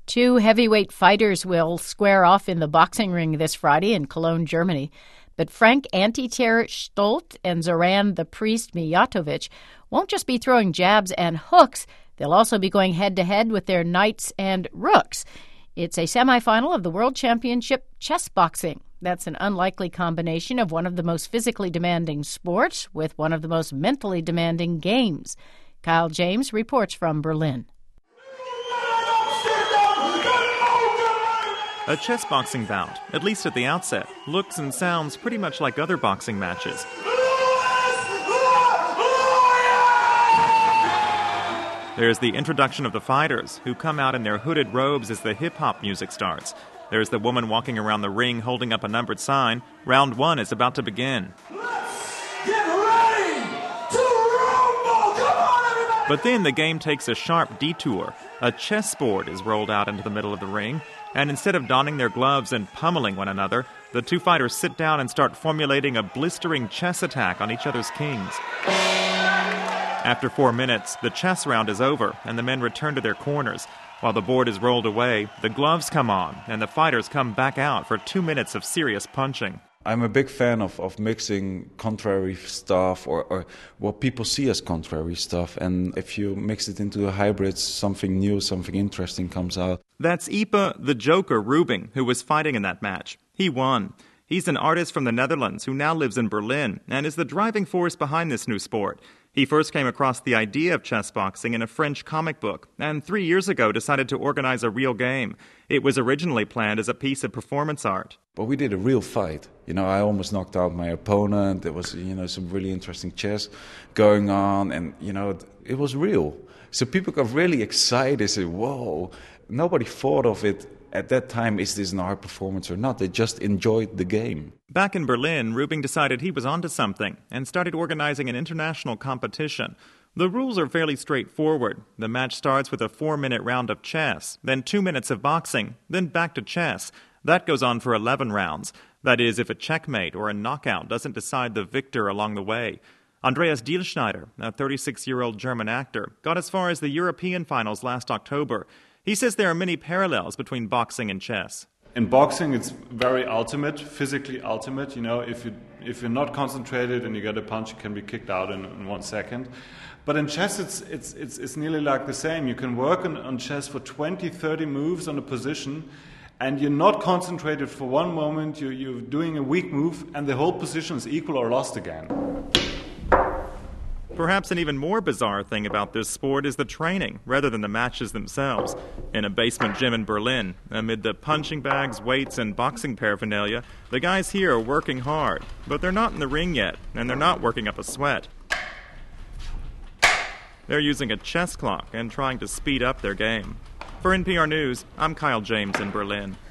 Two heavyweight fighters will square off in the boxing ring this Friday in Cologne, Germany. But Frank Antiter Stolt and Zoran the Priest Mijatovic won't just be throwing jabs and hooks. They'll also be going head-to-head with their knights and rooks. It's a semifinal of the World Championship chess boxing. That's an unlikely combination of one of the most physically demanding sports with one of the most mentally demanding games. Kyle James reports from Berlin. A chess boxing bout, at least at the outset, looks and sounds pretty much like other boxing matches. There's the introduction of the fighters, who come out in their hooded robes as the hip-hop music starts. There's the woman walking around the ring holding up a numbered sign. Round one is about to begin. Let's get ready to rumble! Come on, everybody! But then the game takes a sharp detour. A chessboard is rolled out into the middle of the ring, and instead of donning their gloves and pummeling one another, the two fighters sit down and start formulating a blistering chess attack on each other's kings. After 4 minutes, the chess round is over, and the men return to their corners. While the board is rolled away, the gloves come on, and the fighters come back out for 2 minutes of serious punching. I'm a big fan of mixing contrary stuff or what people see as contrary stuff. And if you mix it into a hybrid, something new, something interesting comes out. That's Ipe the Joker Rubing, who was fighting in that match. He won. He's an artist from the Netherlands who now lives in Berlin and is the driving force behind this new sport. He first came across the idea of chess boxing in a French comic book and 3 years ago decided to organize a real game. It was originally planned as a piece of performance art. But we did a real fight. I almost knocked out my opponent. There was, some really interesting chess going on and, it was real. So people got really excited. They said, whoa, nobody thought of it at that time, is this an art performance or not? They just enjoyed the game. Back in Berlin, Rubing decided he was onto something and started organizing an international competition. The rules are fairly straightforward. The match starts with a 4-minute round of chess, then 2 minutes of boxing, then back to chess. That goes on for 11 rounds. That is, if a checkmate or a knockout doesn't decide the victor along the way. Andreas Dielschneider, a 36-year-old German actor, got as far as the European finals last October. He says there are many parallels between boxing and chess. In boxing, it's very ultimate, physically ultimate. If you're not concentrated and you get a punch, you can be kicked out in 1 second. But in chess, it's nearly like the same. You can work on chess for 20, 30 moves on a position, and you're not concentrated for one moment. You're doing a weak move, and the whole position is equal or lost again. Perhaps an even more bizarre thing about this sport is the training, rather than the matches themselves. In a basement gym in Berlin, amid the punching bags, weights, and boxing paraphernalia, the guys here are working hard. But they're not in the ring yet, and they're not working up a sweat. They're using a chess clock and trying to speed up their game. For NPR News, I'm Kyle James in Berlin.